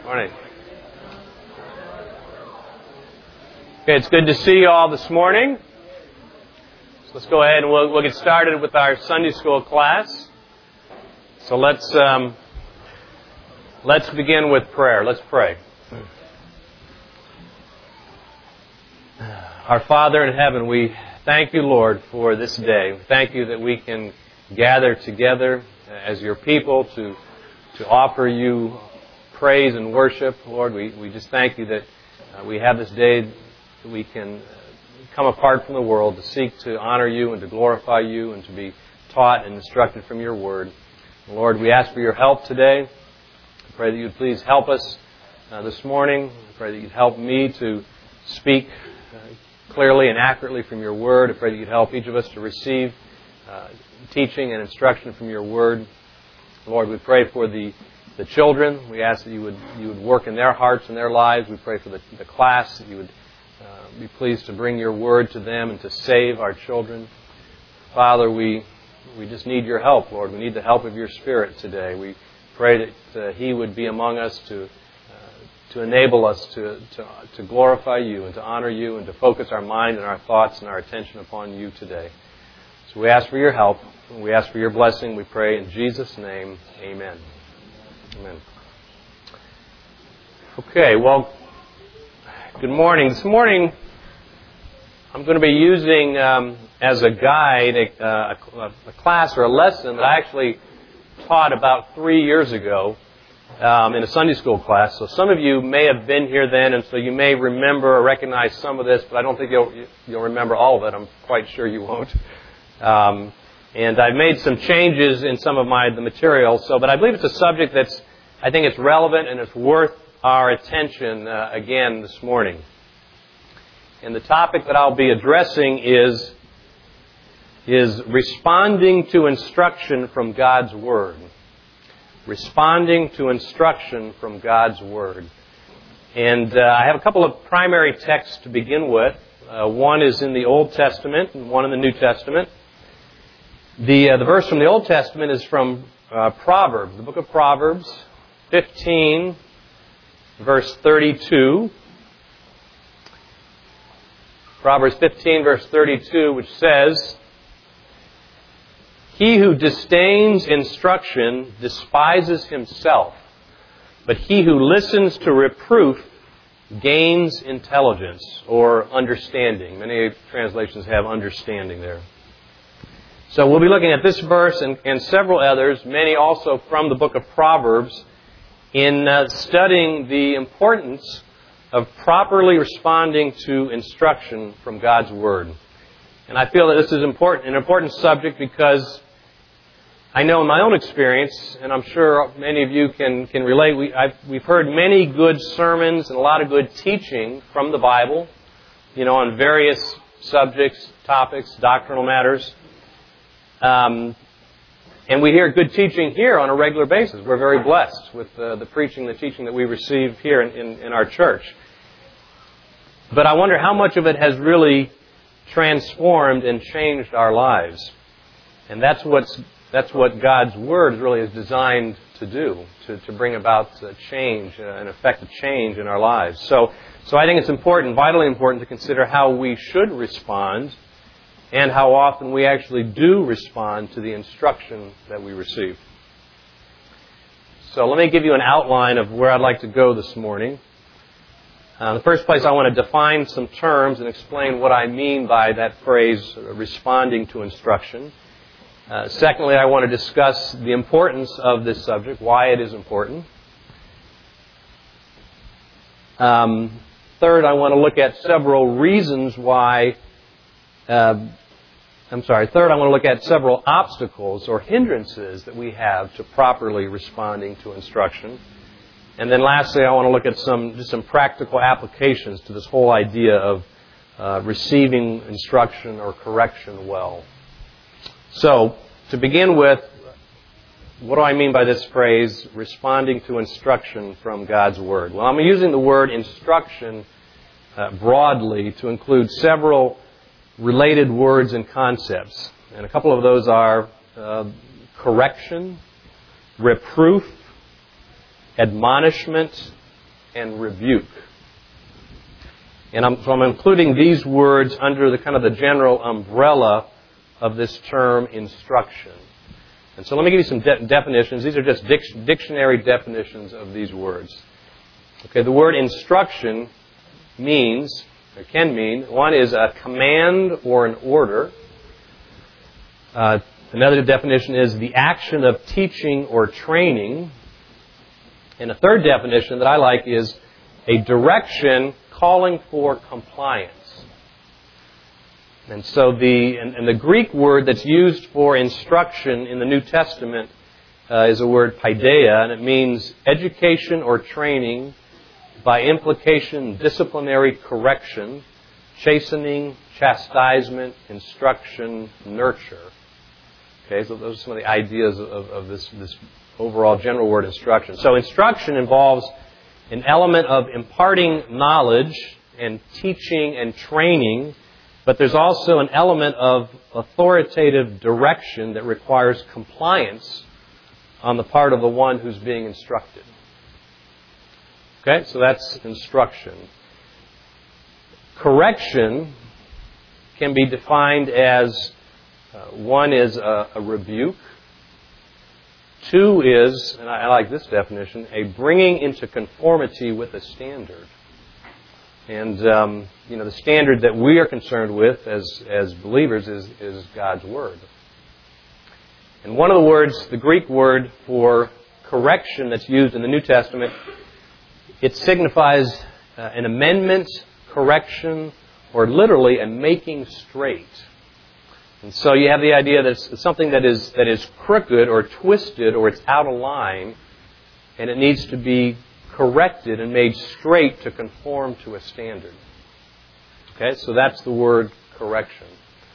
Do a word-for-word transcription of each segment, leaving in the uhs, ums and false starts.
Morning. Okay, it's good to see you all this morning. So let's go ahead and we'll, we'll get started with our Sunday school class. So let's um, let's begin with prayer. Let's pray. Our Father in heaven, we thank you, Lord, for this day. Thank you that we can gather together as your people to to offer you praise and worship. Lord, we, we just thank you that uh, we have this day that we can come apart from the world to seek to honor you and to glorify you and to be taught and instructed from your word. Lord, we ask for your help today. I pray that you'd please help us uh, this morning. I pray that you'd help me to speak uh, clearly and accurately from your word. I pray that you'd help each of us to receive uh, teaching and instruction from your word. Lord, we pray for the, the children. We ask that you would you would work in their hearts and their lives. We pray for the, the class, that you would uh, be pleased to bring your word to them and to save our children. Father, we we just need your help, Lord. We need the help of your Spirit today. We pray that uh, he would be among us to uh, to enable us to, to to glorify you and to honor you and to focus our mind and our thoughts and our attention upon you today. So we ask for your help. We ask for your blessing. We pray in Jesus' name. Amen. Amen. Okay, well, good morning. This morning, I'm going to be using um, as a guide a, a, a class or a lesson that I actually taught about three years ago um, in a Sunday school class. So some of you may have been here then, and so you may remember or recognize some of this, but I don't think you'll, you'll remember all of it. I'm quite sure you won't. Um, and I've made some changes in some of my the material. So, but I believe it's a subject that's, I think it's relevant and it's worth our attention uh, again this morning. And the topic that I'll be addressing is is responding to instruction from God's Word. Responding to instruction from God's Word. And uh, I have a couple of primary texts to begin with. Uh, one is in the Old Testament and one in the New Testament. The uh, the verse from the Old Testament is from uh, Proverbs, the book of Proverbs, fifteen, verse thirty-two. Proverbs fifteen, verse thirty-two, which says, "He who disdains instruction despises himself, but he who listens to reproof gains intelligence," or understanding. Many translations have understanding there. So we'll be looking at this verse and, and several others, many also from the book of Proverbs, in uh, studying the importance of properly responding to instruction from God's Word. And I feel that this is important, an important subject because I know in my own experience, and I'm sure many of you can, can relate, we, I've, we've heard many good sermons and a lot of good teaching from the Bible, you know, on various subjects, topics, doctrinal matters. Um, and we hear good teaching here on a regular basis. We're very blessed with uh, the preaching, the teaching that we receive here in, in, in our church. But I wonder how much of it has really transformed and changed our lives. And that's what's That's what God's Word really is designed to do, to, to bring about a change, uh, an effect of change in our lives. So, so I think it's important, vitally important, to consider how we should respond and how often we actually do respond to the instruction that we receive. So let me give you an outline of where I'd like to go this morning. Uh, in the first place, I want to define some terms and explain what I mean by that phrase, uh, responding to instruction. Uh, secondly, I want to discuss the importance of this subject, why it is important. Um, third, I want to look at several reasons why, uh, I'm sorry, third, I want to look at several obstacles or hindrances that we have to properly responding to instruction. And then lastly, I want to look at some just some practical applications to this whole idea of uh, receiving instruction or correction well. So, to begin with, what do I mean by this phrase, responding to instruction from God's Word? Well, I'm using the word instruction uh, broadly to include several related words and concepts. And a couple of those are uh, correction, reproof, admonishment, and rebuke. And I'm, so I'm including these words under the kind of the general umbrella of this term instruction. And so let me give you some de- definitions. These are just dic- dictionary definitions of these words. Okay, the word instruction means, or can mean, one is a command or an order. Uh, another definition is the action of teaching or training. And a third definition that I like is a direction calling for compliance. And so the and, and the Greek word that's used for instruction in the New Testament uh, is a word paideia, and it means education or training, by implication disciplinary correction, chastening, chastisement, instruction, nurture. Okay, so those are some of the ideas of, of this, this overall general word instruction. So instruction involves an element of imparting knowledge and teaching and training, but there's also an element of authoritative direction that requires compliance on the part of the one who's being instructed. Okay, so that's instruction. Correction can be defined as uh, one is a, a rebuke. Two is, and I, I like this definition, a bringing into conformity with a standard. And, um, you know, the standard that we are concerned with as, as believers is, is God's Word. And one of the words, the Greek word for correction that's used in the New Testament, it signifies uh, an amendment, correction, or literally a making straight. And so you have the idea that it's something that is that is crooked or twisted or it's out of line, and it needs to be corrected and made straight to conform to a standard. Okay, so that's the word correction.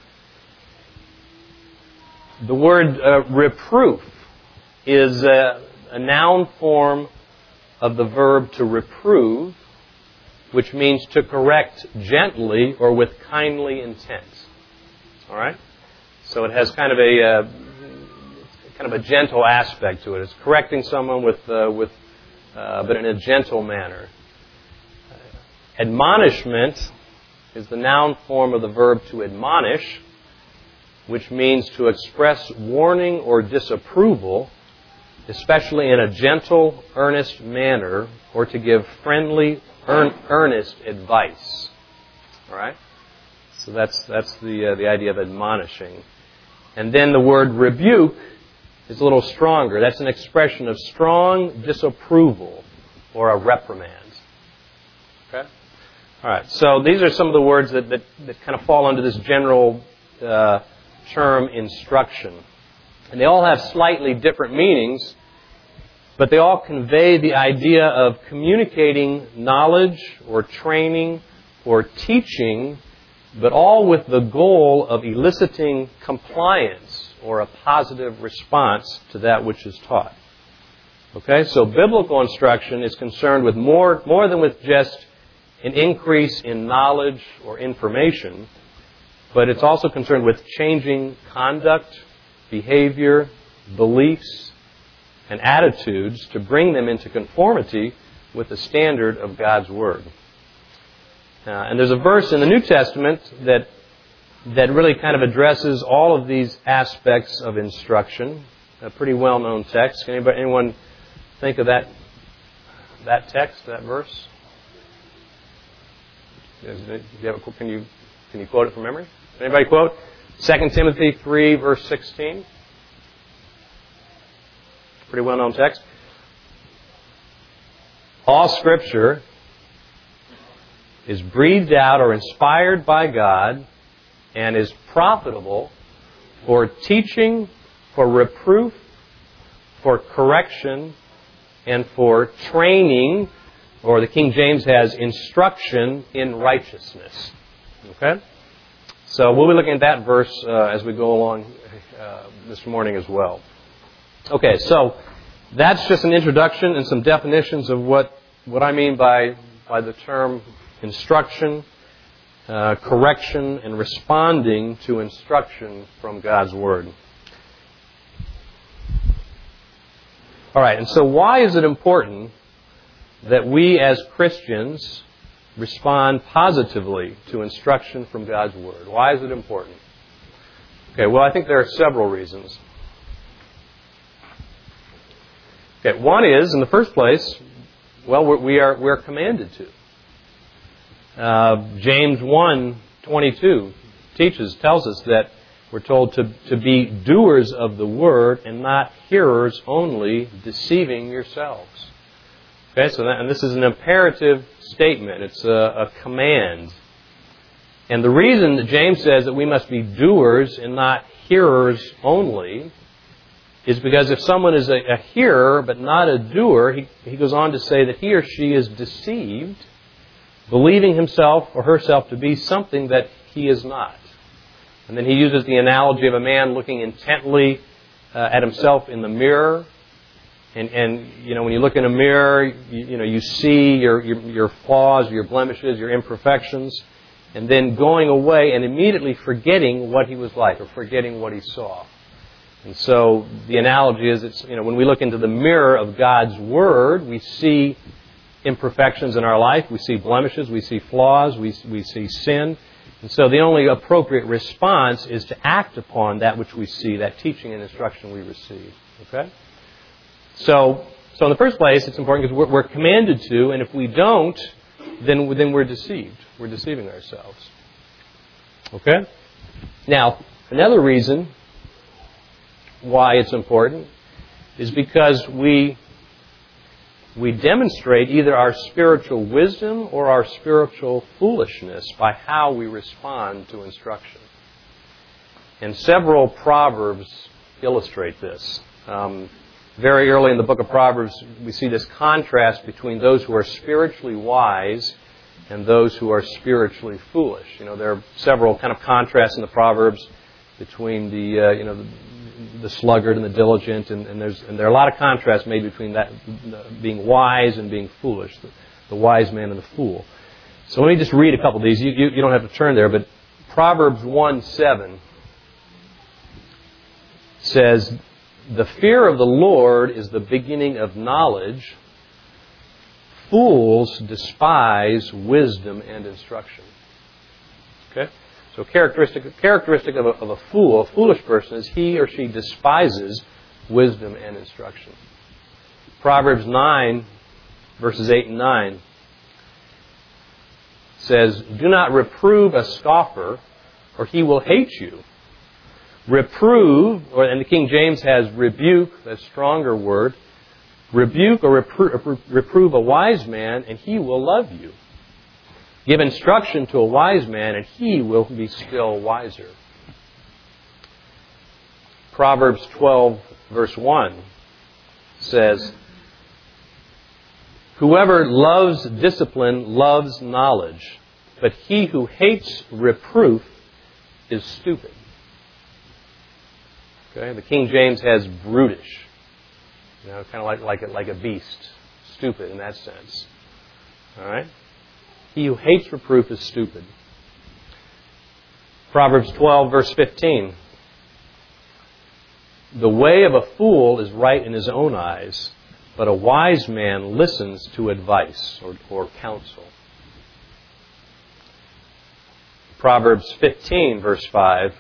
The word uh, reproof is a, a noun form of the verb to reprove, which means to correct gently or with kindly intent. All right? So it has kind of a uh, kind of a gentle aspect to it. It's correcting someone with uh, with uh, but in a gentle manner. Admonishment is the noun form of the verb to admonish, which means to express warning or disapproval, especially in a gentle, earnest manner, or to give friendly, earn, earnest advice. All right? So that's that's the uh, the idea of admonishing. And then the word rebuke is a little stronger. That's an expression of strong disapproval or a reprimand. Okay? All right. So these are some of the words that that, that kind of fall under this general uh, term instruction. And they all have slightly different meanings, but they all convey the idea of communicating knowledge or training or teaching, but all with the goal of eliciting compliance or a positive response to that which is taught. Okay, so biblical instruction is concerned with more, more than with just an increase in knowledge or information, but it's also concerned with changing conduct, behavior, beliefs, and attitudes to bring them into conformity with the standard of God's Word. Uh, and there's a verse in the New Testament that that really kind of addresses all of these aspects of instruction. A pretty well-known text. Can anybody, anyone think of that that text, that verse? Do you have a, can you can you quote it from memory? Anybody quote? Second Timothy three, verse sixteen. Pretty well-known text. All Scripture is breathed out or inspired by God and is profitable for teaching, for reproof, for correction, and for training, or the King James has instruction in righteousness. Okay? So we'll be looking at that verse uh, as we go along uh, this morning as well. Okay, so that's just an introduction and some definitions of what, what I mean by, by the term instruction, uh, correction, and responding to instruction from God's Word. All right, and so why is it important that we as Christians respond positively to instruction from God's Word? Why is it important? Okay, well, I think there are several reasons. Okay, one is, in the first place, well, we're, we are we're commanded to. Uh, James one twenty-two teaches, tells us that we're told to, to be doers of the Word and not hearers only, deceiving yourselves. Okay, so that, and this is an imperative statement. It's a, a command. And the reason that James says that we must be doers and not hearers only is because if someone is a, a hearer but not a doer, he, he goes on to say that he or she is deceived, believing himself or herself to be something that he is not. And then he uses the analogy of a man looking intently uh, at himself in the mirror. And, and, you know, when you look in a mirror, you, you know, you see your, your, your flaws, your blemishes, your imperfections, and then going away and immediately forgetting what he was like or forgetting what he saw. And so the analogy is, it's, you know, when we look into the mirror of God's Word, we see imperfections in our life, we see blemishes, we see flaws, we, we see sin. And so the only appropriate response is to act upon that which we see, that teaching and instruction we receive. Okay? So, so in the first place, it's important because we're, we're commanded to, and if we don't, then, then we're deceived. We're deceiving ourselves. Okay? Now, another reason why it's important is because we we demonstrate either our spiritual wisdom or our spiritual foolishness by how we respond to instruction. And several Proverbs illustrate this. Um, very early in the book of Proverbs, we see this contrast between those who are spiritually wise and those who are spiritually foolish. You know, there are several kind of contrasts in the Proverbs between the, uh, you know, the, the sluggard and the diligent, and, and there's and there are a lot of contrasts made between that being wise and being foolish, the, the wise man and the fool. So let me just read a couple of these. You, you, you don't have to turn there, but Proverbs one seven says, "The fear of the Lord is the beginning of knowledge. Fools despise wisdom and instruction." Okay? So characteristic characteristic of a, of a fool, a foolish person, is he or she despises wisdom and instruction. Proverbs nine, verses eight and nine says, "Do not reprove a scoffer, or he will hate you. Reprove," or and the King James has rebuke, that's a stronger word. "Rebuke or repro- reprove a wise man, and he will love you. Give instruction to a wise man, and he will be still wiser." Proverbs twelve, verse one says, "Whoever loves discipline loves knowledge, but he who hates reproof is stupid." Okay, the King James has brutish, you know, kind of like like a, like a beast, stupid in that sense. All right. He who hates reproof is stupid. Proverbs twelve, verse fifteen. "The way of a fool is right in his own eyes, but a wise man listens to advice," or, or counsel. Proverbs fifteen, verse five.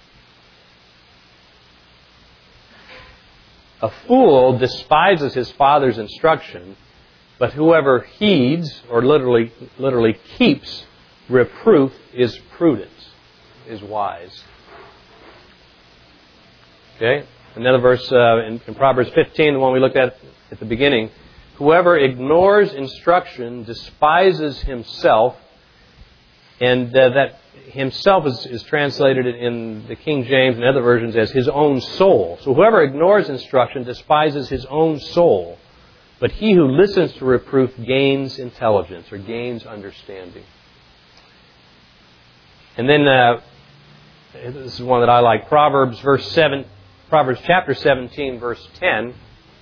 "A fool despises his father's instruction, but whoever heeds," or literally literally keeps, "reproof is prudent," is wise. Okay? Another verse uh, in, in Proverbs fifteen, the one we looked at at the beginning. "Whoever ignores instruction despises himself," and uh, that himself is, is translated in the King James and other versions as his own soul. So whoever ignores instruction despises his own soul. But he who listens to reproof gains intelligence, or gains understanding. And then, uh, this is one that I like, Proverbs verse seven, Proverbs chapter seventeen, verse ten.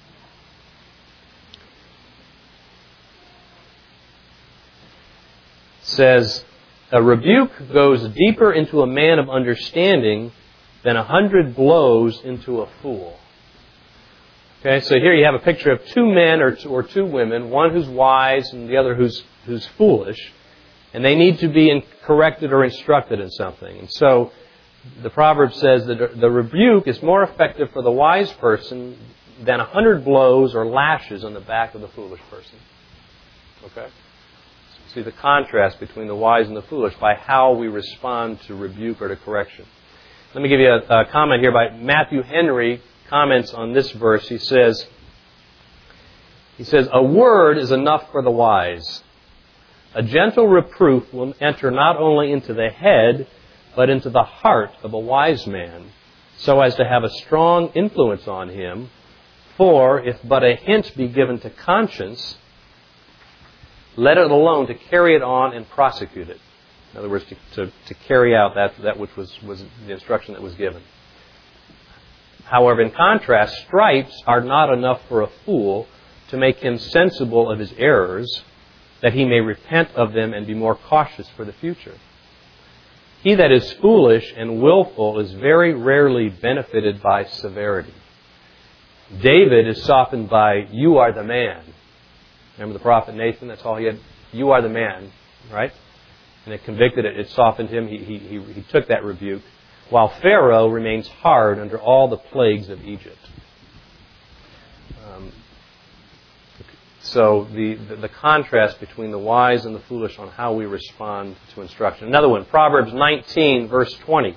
Says, "A rebuke goes deeper into a man of understanding than a hundred blows into a fool." Okay, so here you have a picture of two men or two, or two women, one who's wise and the other who's who's foolish, and they need to be in, corrected or instructed in something. And so the proverb says that the rebuke is more effective for the wise person than a hundred blows or lashes on the back of the foolish person. Okay? So see the contrast between the wise and the foolish by how we respond to rebuke or to correction. Let me give you a, a comment here by Matthew Henry. Comments on this verse. He says, he says, a word is enough for the wise. A gentle reproof will enter not only into the head, but into the heart of a wise man, so as to have a strong influence on him. For if but a hint be given to conscience, let it alone to carry it on and prosecute it. In other words, to, to, to carry out that, that which was, was the instruction that was given. However, in contrast, stripes are not enough for a fool to make him sensible of his errors, that he may repent of them and be more cautious for the future. He that is foolish and willful is very rarely benefited by severity. David is softened by, you are the man. Remember the prophet Nathan? That's all he had. You are the man, right? And it convicted it. It softened him. He, he, he, he took that rebuke. While Pharaoh remains hard under all the plagues of Egypt. Um, so the, the, the contrast between the wise and the foolish on how we respond to instruction. Another one, Proverbs nineteen, verse twenty.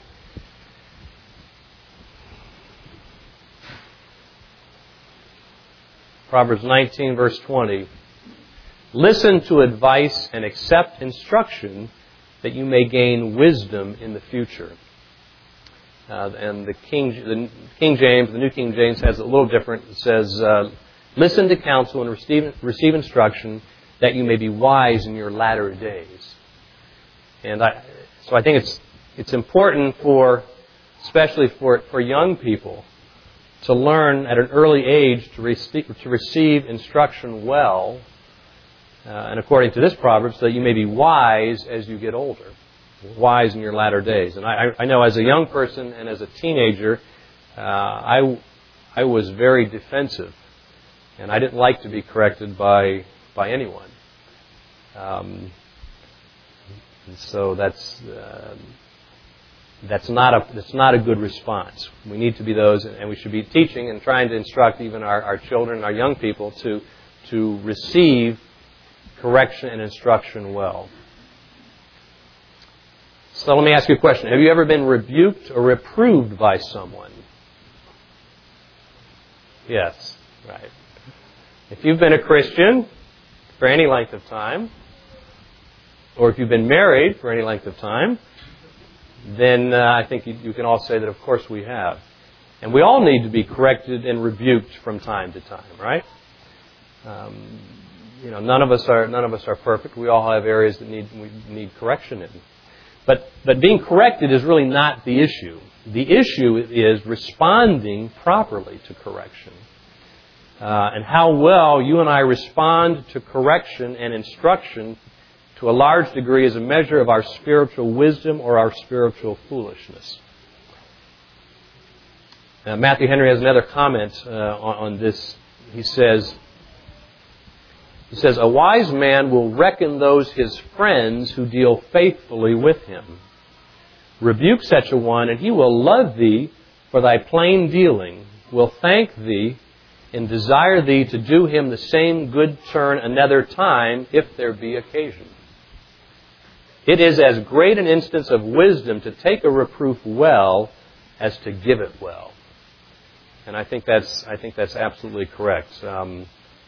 Proverbs nineteen, verse twenty. Listen to advice and accept instruction, that you may gain wisdom in the future. Uh, and the King, the King James, the New King James has a little different. It says, uh, listen to counsel and receive, receive instruction, that you may be wise in your latter days. And I, so I think it's it's important for, especially for, for young people, to learn at an early age to receive, to receive instruction well, uh, and according to this proverb, so that you may be wise as you get older. Wise in your latter days. And I, I know as a young person and as a teenager, uh, I, I was very defensive. And I didn't like to be corrected by by anyone. Um, and so that's uh, that's not a that's not a good response. We need to be those, and we should be teaching and trying to instruct even our, our children, our young people, to to receive correction and instruction well. So let me ask you a question. Have you ever been rebuked or reproved by someone? Yes, right. If you've been a Christian for any length of time, or if you've been married for any length of time, then uh, I think you, you can all say that, of course, we have. And we all need to be corrected and rebuked from time to time, right? Um, you know, none of us are none of us are perfect. We all have areas that need we need correction in. But but being corrected is really not the issue. The issue is responding properly to correction. Uh, and how well you and I respond to correction and instruction to a large degree is a measure of our spiritual wisdom or our spiritual foolishness. Uh, Matthew Henry has another comment uh, on, on this. He says, He says, a wise man will reckon those his friends who deal faithfully with him. Rebuke such a one, and he will love thee for thy plain dealing, will thank thee, and desire thee to do him the same good turn another time, if there be occasion. It is as great an instance of wisdom to take a reproof well as to give it well. And I think that's I think that's absolutely correct. Um,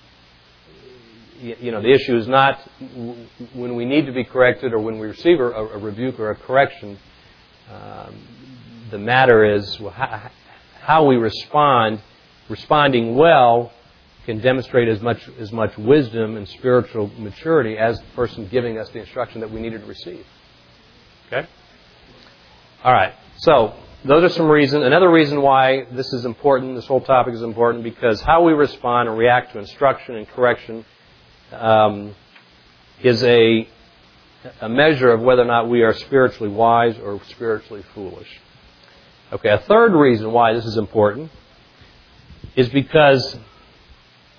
You know, the issue is not when we need to be corrected or when we receive a, a rebuke or a correction. Um, the matter is well, how, how we respond. Responding well can demonstrate as much as much wisdom and spiritual maturity as the person giving us the instruction that we needed to receive. Okay? All right. So those are some reasons. Another reason why this is important, this whole topic is important, because how we respond and react to instruction and correction Um, is a, a measure of whether or not we are spiritually wise or spiritually foolish. Okay, a third reason why this is important is because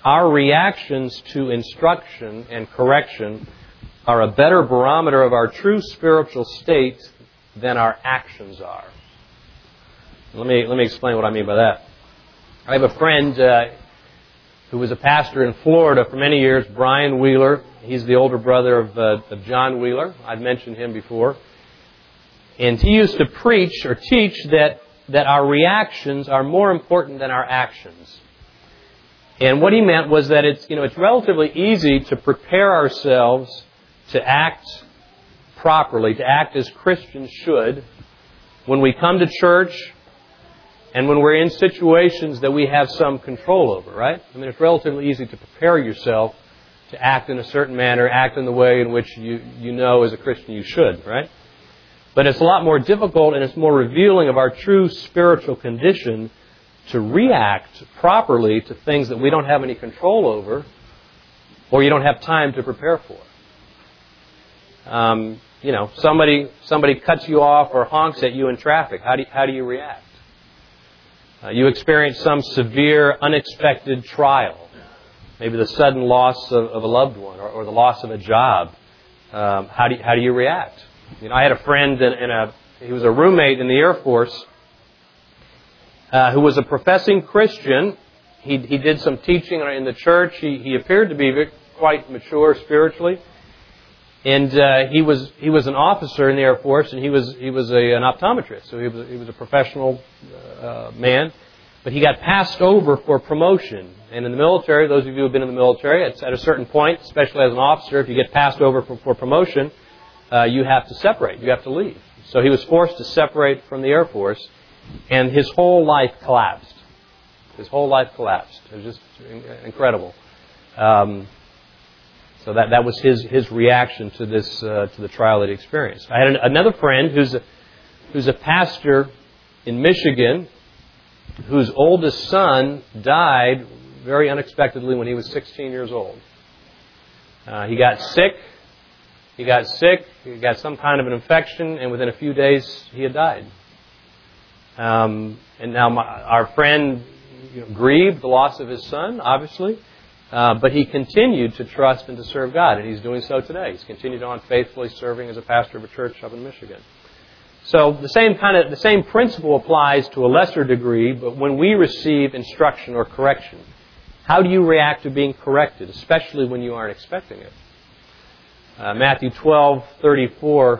our reactions to instruction and correction are a better barometer of our true spiritual state than our actions are. Let me let me explain what I mean by that. I have a friend uh, who was a pastor in Florida for many years, Brian Wheeler. He's the older brother of, uh, of John Wheeler. I've mentioned him before. And he used to preach or teach that, that our reactions are more important than our actions. And what he meant was that it's, you know, it's relatively easy to prepare ourselves to act properly, to act as Christians should, when we come to church and when we're in situations that we have some control over, right? I mean, it's relatively easy to prepare yourself to act in a certain manner, act in the way in which you, you know as a Christian you should, right? But it's a lot more difficult and it's more revealing of our true spiritual condition to react properly to things that we don't have any control over or you don't have time to prepare for. Um, you know, somebody somebody cuts you off or honks at you in traffic. How do you, how do you react? Uh, you experience some severe, unexpected trial. Maybe the sudden loss of, of a loved one or, or the loss of a job. Um, how do you, how do you react? You know, I had a friend in, in a he was a roommate in the Air Force uh, who was a professing Christian. He he did some teaching in the church. He he appeared to be quite mature spiritually. And uh, he was he was an officer in the Air Force, and he was he was a, an optometrist, so he was he was a professional uh, man. But he got passed over for promotion. And in the military, those of you who have been in the military, it's at a certain point, especially as an officer, if you get passed over for, for promotion, uh, you have to separate. You have to leave. So he was forced to separate from the Air Force, and his whole life collapsed. His whole life collapsed. It was just incredible. Um, So that, that was his, his reaction to this uh, to the trial that he experienced. I had an, another friend who's a, who's a pastor in Michigan whose oldest son died very unexpectedly when he was sixteen years old. Uh, he got sick. He got sick. He got some kind of an infection, and within a few days he had died. Um, and now my, our friend you know, grieved the loss of his son, obviously. Uh, but he continued to trust and to serve God, and he's doing so today. He's continued on faithfully serving as a pastor of a church up in Michigan. So the same kind of the same principle applies to a lesser degree, but when we receive instruction or correction, how do you react to being corrected, especially when you aren't expecting it? Uh, Matthew twelve thirty-four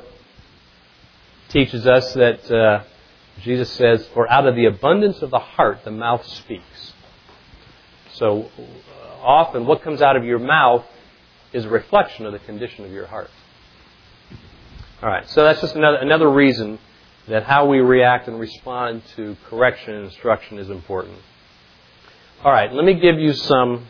teaches us that uh, Jesus says, "For out of the abundance of the heart the mouth speaks." So often what comes out of your mouth is a reflection of the condition of your heart. All right, so that's just another another reason that how we react and respond to correction and instruction is important. All right, let me give you some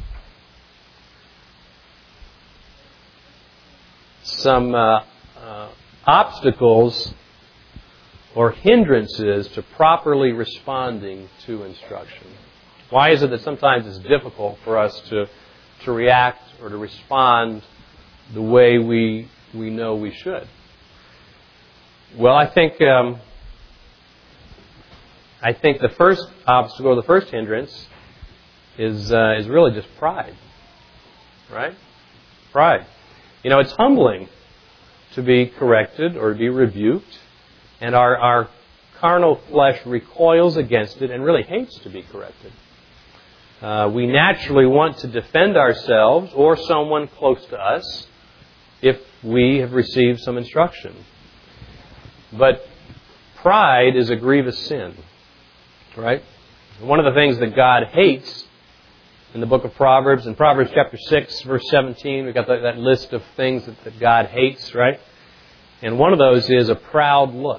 some uh, uh, obstacles or hindrances to properly responding to instruction. Why is it that sometimes it's difficult for us to to react or to respond the way we we know we should? Well, I think um, I think the first obstacle, the first hindrance, is uh, is really just pride, right? Pride. You know, it's humbling to be corrected or to be rebuked, and our our carnal flesh recoils against it and really hates to be corrected. Uh, we naturally want to defend ourselves or someone close to us if we have received some instruction. But pride is a grievous sin, right? One of the things that God hates in the book of Proverbs, in Proverbs chapter six, verse seventeen, we've got that, that list of things that, that God hates, right? And one of those is a proud look.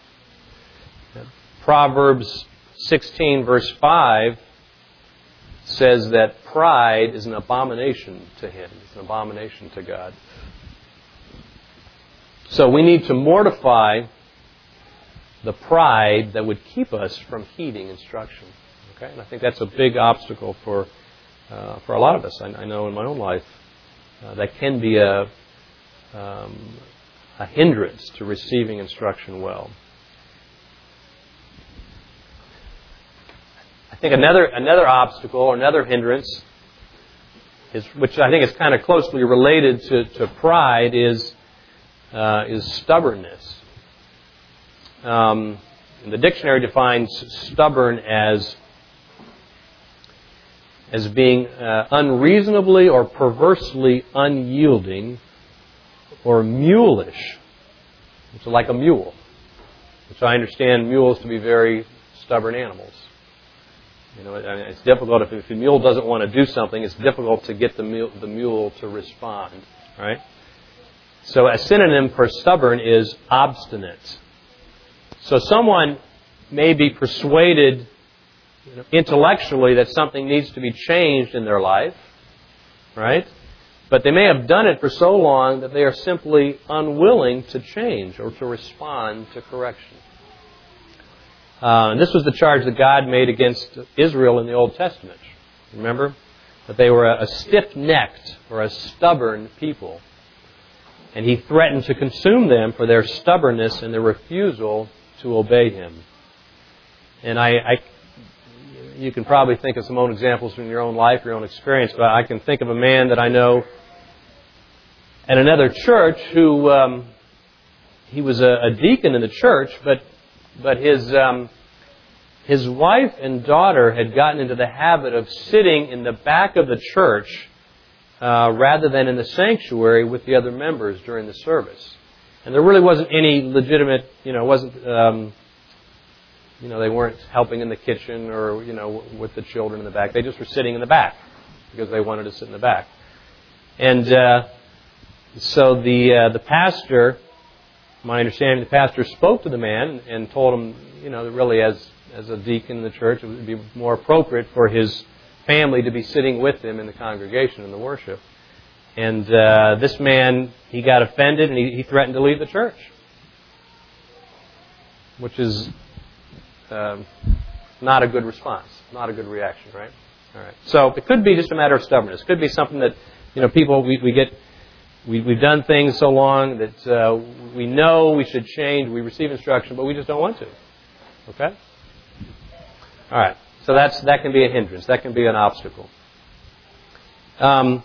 Proverbs sixteen, verse five, says that pride is an abomination to Him. It's an abomination to God. So we need to mortify the pride that would keep us from heeding instruction. Okay, and I think that's a big obstacle for uh, for a lot of us. I, I know in my own life uh, that can be a um, a hindrance to receiving instruction well. I think another another obstacle or another hindrance is, which I think is kind of closely related to, to pride, is uh, is stubbornness. Um, and the dictionary defines stubborn as as being uh, unreasonably or perversely unyielding or mulish. It's like a mule, which I understand mules to be very stubborn animals. You know, I mean, it's difficult if, if the mule doesn't want to do something. It's difficult to get the mule, the mule to respond. Right? So a synonym for stubborn is obstinate. So someone may be persuaded, you know, intellectually that something needs to be changed in their life, right? But they may have done it for so long that they are simply unwilling to change or to respond to correction. Uh, and this was the charge that God made against Israel in the Old Testament. Remember? That they were a, a stiff-necked or a stubborn people. And He threatened to consume them for their stubbornness and their refusal to obey Him. And I, I, you can probably think of some own examples from your own life, your own experience, but I can think of a man that I know at another church who, um, he was a, a deacon in the church, but but his um, his wife and daughter had gotten into the habit of sitting in the back of the church uh, rather than in the sanctuary with the other members during the service. And there really wasn't any legitimate, you know, wasn't, um, you know, they weren't helping in the kitchen or, you know, with the children in the back. They just were sitting in the back because they wanted to sit in the back. And uh, so the uh, the pastor, my understanding, the pastor spoke to the man and told him, you know, that really as as a deacon in the church, it would be more appropriate for his family to be sitting with him in the congregation in the worship. And uh, this man, he got offended and he, he threatened to leave the church, which is uh, not a good response, not a good reaction, right? All right. So it could be just a matter of stubbornness. It could be something that, you know, people, we, we get, we, we've done things so long that uh, we know we should change, we receive instruction, but we just don't want to. Okay? All right. So that's that can be a hindrance. That can be an obstacle. Um,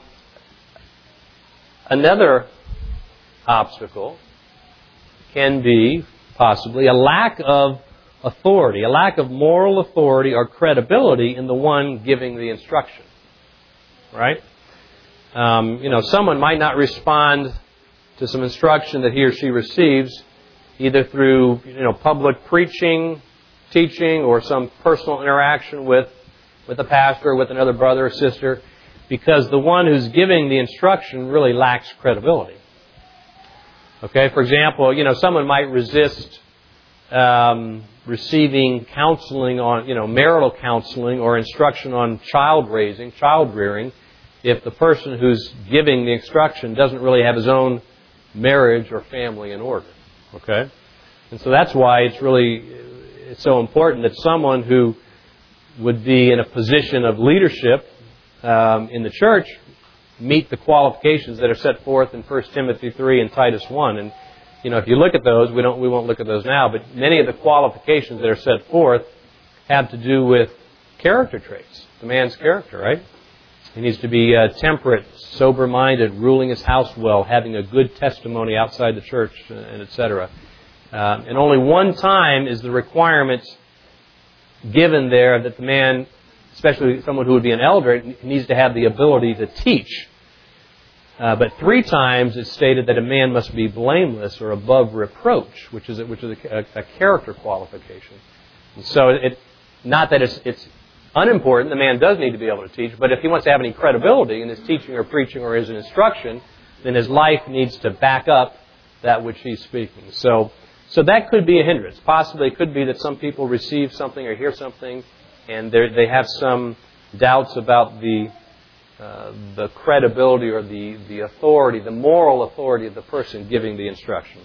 another obstacle can be possibly a lack of authority, a lack of moral authority or credibility in the one giving the instruction. Right? Um, you know, someone might not respond to some instruction that he or she receives either through, you know, public preaching, teaching, or some personal interaction with, with a pastor or with another brother or sister, because the one who's giving the instruction really lacks credibility. Okay, for example, you know, someone might resist um, receiving counseling on, you know, marital counseling or instruction on child raising, child rearing, if the person who's giving the instruction doesn't really have his own marriage or family in order. Okay? And so that's why it's really it's so important that someone who would be in a position of leadership um, in the church meet the qualifications that are set forth in First Timothy three and Titus one. And, you know, if you look at those, we don't we won't look at those now, but many of the qualifications that are set forth have to do with character traits, the man's character, right? He needs to be uh, temperate, sober-minded, ruling his house well, having a good testimony outside the church, and et cetera. Uh, and only one time is the requirement given there that the man, especially someone who would be an elder, needs to have the ability to teach. Uh, but three times it's stated that a man must be blameless or above reproach, which is a, which is a, a character qualification. And so it, not that it's, it's unimportant, the man does need to be able to teach, but if he wants to have any credibility in his teaching or preaching or his instruction, then his life needs to back up that which he's speaking. So, so that could be a hindrance. Possibly it could be that some people receive something or hear something and they have some doubts about the uh, the credibility or the, the authority, the moral authority of the person giving the instruction.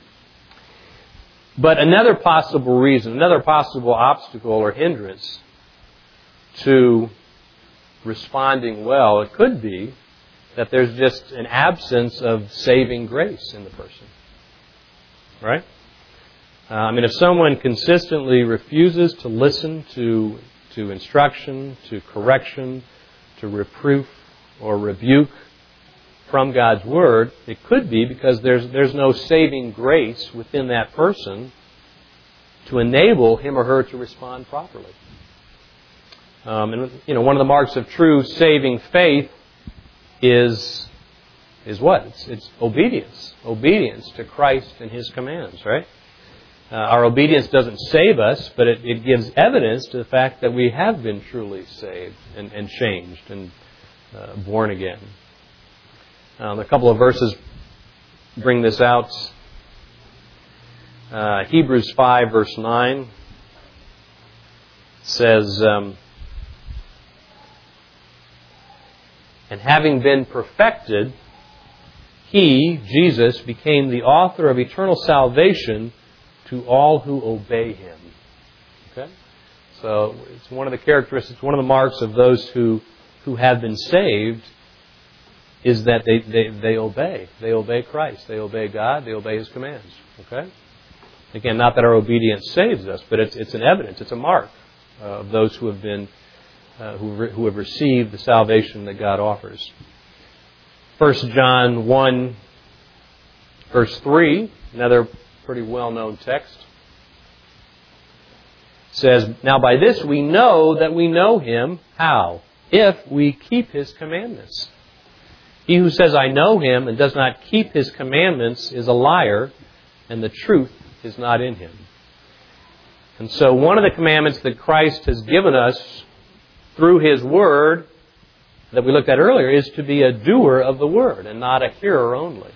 But another possible reason, another possible obstacle or hindrance to responding well, it could be that there's just an absence of saving grace in the person. Right? Uh, I mean, if someone consistently refuses to listen to to instruction, to correction, to reproof, or rebuke from God's Word, it could be because there's there's no saving grace within that person to enable him or her to respond properly. Um, and you know, one of the marks of true saving faith is is what? It's, it's obedience. Obedience to Christ and His commands, right? Uh, our obedience doesn't save us, but it, it gives evidence to the fact that we have been truly saved and, and changed and uh, born again. Um, a couple of verses bring this out. Uh, Hebrews five, verse nine says, um, and having been perfected, He, Jesus, became the author of eternal salvation to all who obey Him. Okay? So it's one of the characteristics, one of the marks of those who, who have been saved is that they, they, they obey. They obey Christ. They obey God. They obey His commands. Okay? Again, not that our obedience saves us, but it's, it's an evidence, it's a mark uh, of those who have been, uh, who, re- who have received the salvation that God offers. First John one, verse three, another pretty well-known text, says, now by this we know that we know Him. How? If we keep His commandments. He who says, I know Him, and does not keep His commandments is a liar, and the truth is not in him. And so one of the commandments that Christ has given us through His Word that we looked at earlier is to be a doer of the Word and not a hearer only.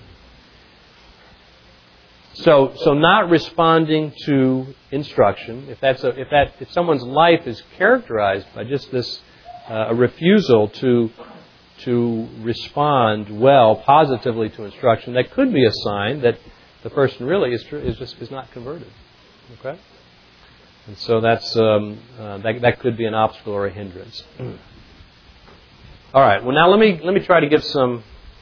So, so not responding to instruction, if that's a, if that if someone's life is characterized by just this uh, a refusal to to respond well, positively to instruction, that could be a sign that the person really is is just is not converted. Okay, and so that's um, uh, that that could be an obstacle or a hindrance. All right. Well, now let me let me try to give some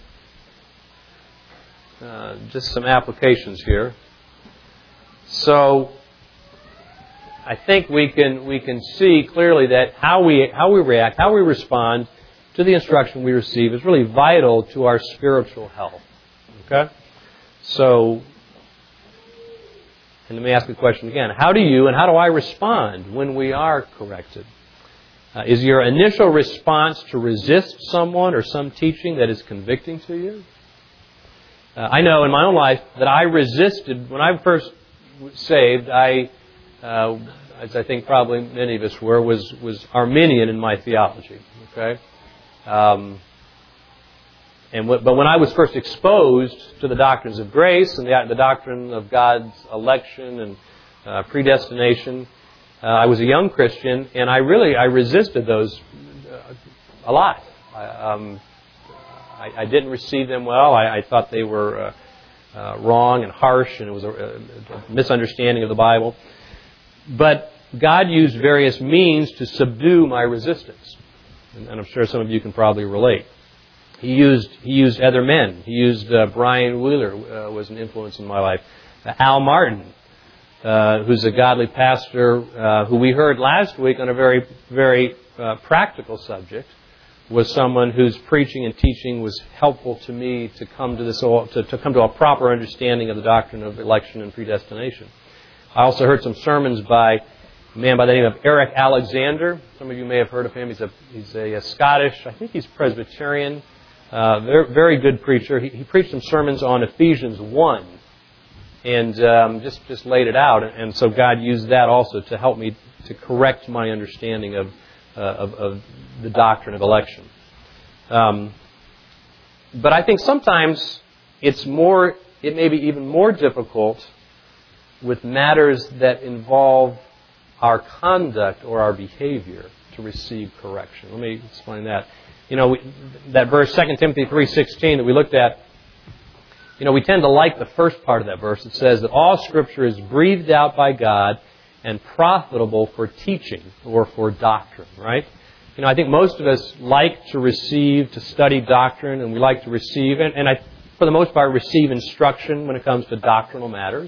uh, just some applications here. So I think we can we can see clearly that how we how we react, how we respond to the instruction we receive is really vital to our spiritual health. Okay? So, and let me ask the question again. How do you and how do I respond when we are corrected? Uh, is your initial response to resist someone or some teaching that is convicting to you? Uh, I know in my own life that I resisted, when I first was saved, I, uh, as I think probably many of us were, was, was Arminian in my theology. Okay? Um, and w- but when I was first exposed to the doctrines of grace and the, the doctrine of God's election and uh, predestination, uh, I was a young Christian, and I really I resisted those uh, a lot. I, um, I, I didn't receive them well. I, I thought they were uh, uh, wrong and harsh, and it was a, a misunderstanding of the Bible. But God used various means to subdue my resistance. And I'm sure some of you can probably relate. He used he used other men. He used uh, Brian Wheeler uh, was an influence in my life. Uh, Al Martin, uh, who's a godly pastor, uh, who we heard last week on a very very uh, practical subject, was someone whose preaching and teaching was helpful to me to come to this to, to come to a proper understanding of the doctrine of election and predestination. I also heard some sermons by a man by the name of Eric Alexander. Some of you may have heard of him. He's a he's a, a Scottish, I think he's Presbyterian, uh, very, very good preacher. He, he preached some sermons on Ephesians one and um, just, just laid it out. And so God used that also to help me to correct my understanding of, uh, of, of the doctrine of election. Um, but I think sometimes it's more, it may be even more difficult with matters that involve our conduct or our behavior to receive correction. Let me explain that. You know, we, that verse, Second Timothy three sixteen that we looked at, you know, we tend to like the first part of that verse. It says that all Scripture is breathed out by God and profitable for teaching or for doctrine, right? You know, I think most of us like to receive, to study doctrine, and we like to receive, and, and I, for the most part, receive instruction when it comes to doctrinal matters.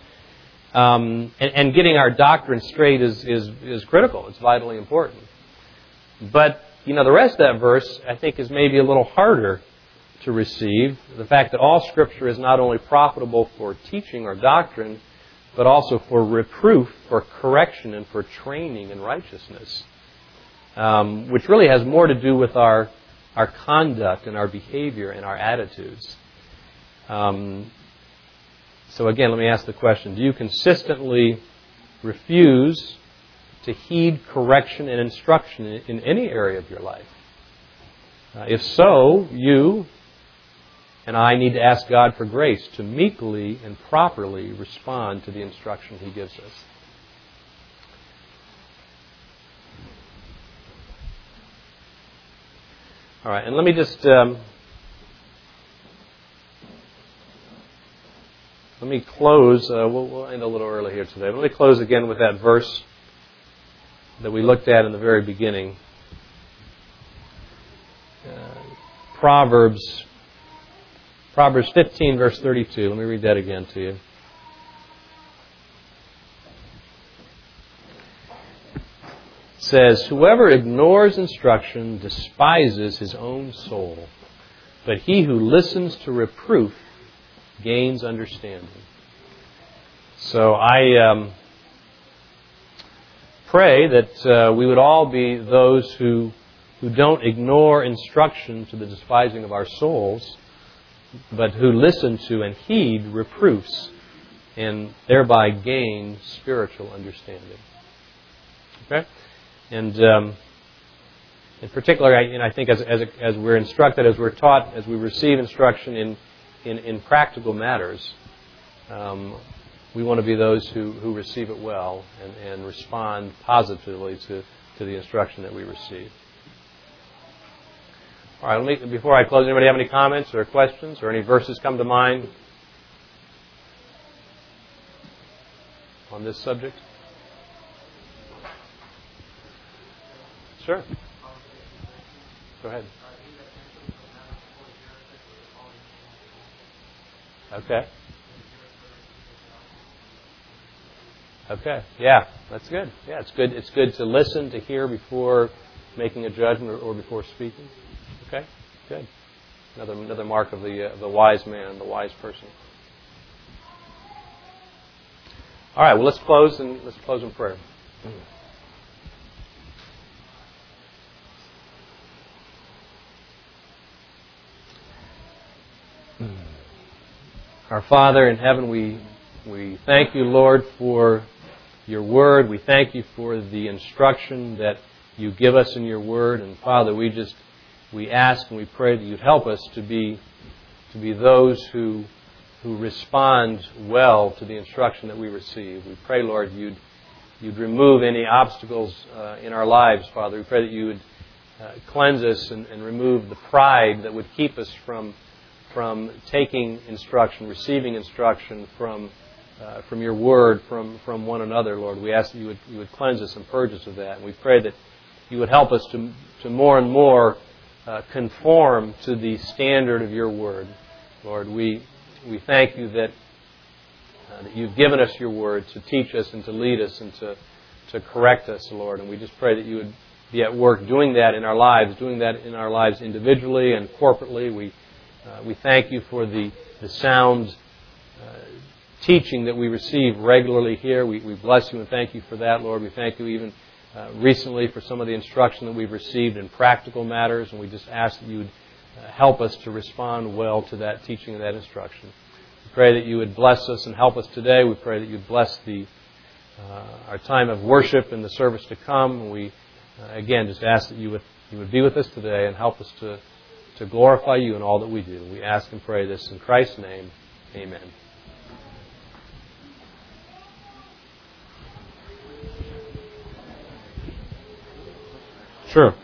Um, and, and getting our doctrine straight is, is, is critical. It's vitally important. But you know, the rest of that verse, I think, is maybe a little harder to receive. The fact that all Scripture is not only profitable for teaching or doctrine, but also for reproof, for correction, and for training in righteousness. Um, which really has more to do with our, our conduct and our behavior and our attitudes. Um, so again, let me ask the question, do you consistently refuse to heed correction and instruction in, in any area of your life? Uh, if so, you and I need to ask God for grace to meekly and properly respond to the instruction He gives us. All right, and let me just um, let me close. Uh, we'll, we'll end a little early here today. Let me close again with that verse that we looked at in the very beginning. Uh, Proverbs, Proverbs fifteen, verse thirty-two. Let me read that again to you. Says, whoever ignores instruction despises his own soul, but he who listens to reproof gains understanding. So I um, pray that uh, we would all be those who who don't ignore instruction to the despising of our souls, but who listen to and heed reproofs and thereby gain spiritual understanding. Okay? And um, in particular, I, you know, I think as, as, as we're instructed, as we're taught, as we receive instruction in, in, in practical matters, um, we want to be those who, who receive it well and, and respond positively to, to the instruction that we receive. All right, let me, before I close, anybody have any comments or questions or any verses come to mind on this subject? Sure. Go ahead. Okay. Okay. Yeah, that's good. Yeah, it's good. It's good to listen, to hear before making a judgment or, or before speaking. Okay. Good. Another another mark of the uh, the wise man, the wise person. All right. Well, let's close and let's close in prayer. Our Father in heaven, we we thank you, Lord, for your word. We thank you for the instruction that you give us in your word. And Father, we just we ask and we pray that you'd help us to be to be those who who respond well to the instruction that we receive. We pray, Lord, you'd you'd remove any obstacles uh, in our lives, Father. We pray that you would uh, cleanse us and, and remove the pride that would keep us from from taking instruction, receiving instruction from uh, from your word, from, from one another, Lord. We ask that you would you would cleanse us and purge us of that. And we pray that you would help us to to more and more uh, conform to the standard of your word. Lord, we we thank you that uh, that you've given us your word to teach us and to lead us and to to correct us, Lord. And we just pray that you would be at work doing that in our lives, doing that in our lives individually and corporately. We Uh, we thank you for the, the sound uh, teaching that we receive regularly here. We, we bless you and thank you for that, Lord. We thank you even uh, recently for some of the instruction that we've received in practical matters, and we just ask that you would uh, help us to respond well to that teaching and that instruction. We pray that you would bless us and help us today. We pray that you'd bless the uh, our time of worship and the service to come. And we, uh, again, just ask that you would you would be with us today and help us to to glorify you in all that we do. We ask and pray this in Christ's name. Amen. Sure.